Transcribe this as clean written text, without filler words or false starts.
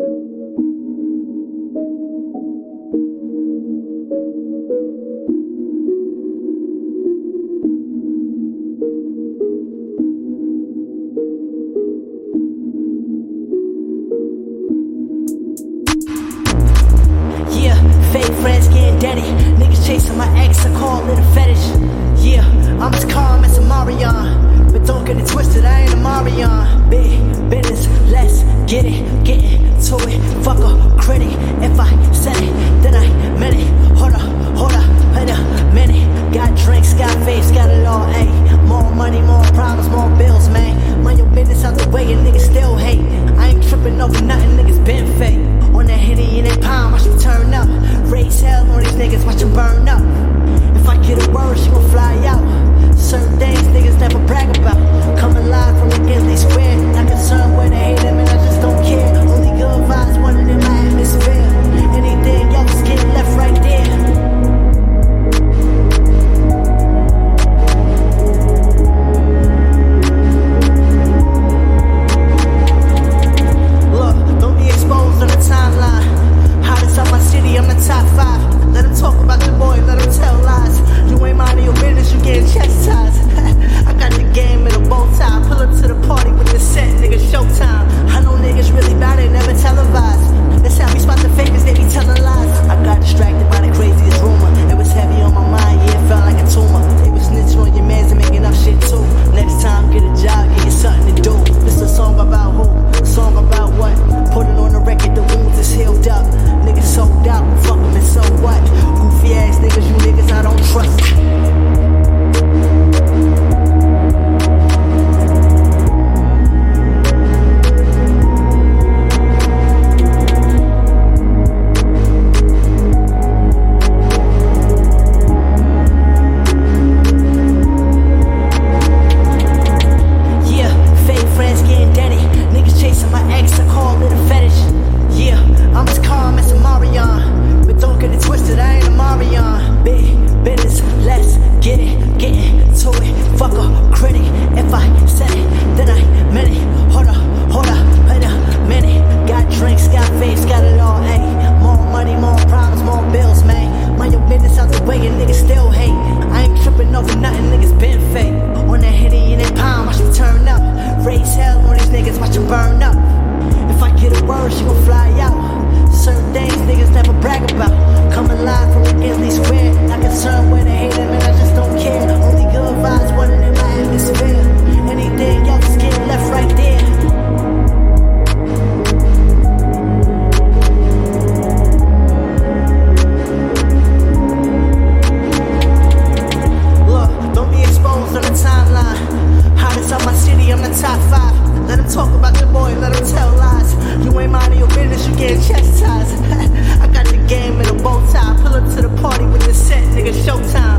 Fake friends getting daddy. Niggas chasing my ex, I call it a fetish. Yeah, I'm as calm as a Marion, but don't get it twisted, I ain't a Marion. Big business, let's get to it. Fuck a critic, if I said it, then I meant it. Hold up, wait a minute. Got drinks, got face, got it all, ayy. More money, more problems, more bills, man. Mind your business out the way and niggas still hate. I ain't tripping over nothing, niggas been fake. On that hitty in that palm, watch me turn up. Raise hell on these niggas, watch them burn up. If I get a word, she gon' fly out. Certain things niggas never brag about. Coming live from the Gilly Square. Not concerned where they hate them and I just don't care. Only good vibes wanted in my atmosphere. Anything else get left right there. On the timeline, hottest out my city, I'm the top 5. Let them talk about the boy, let them tell lies. You ain't minding your business, you getting chastised. I got the game in a bow tie. Pull up to the party with the set, nigga, showtime. I know niggas really bad, they never televised. That's how we spot the fakers, they be telling lies. I got distracted by the craziest rumor. It was heavy on my mind, yeah, it felt like a tumor. They was snitching on your mans and making up shit too. Next time, get a job, get you something to do. This a song about who? A song about what? Put it on the record, the wounds is healed up. Niggas sold out, fuck them and so what? Goofy ass niggas, you niggas I don't trust. I got the game in a bow tie. Pull up to the party with the set, nigga, showtime.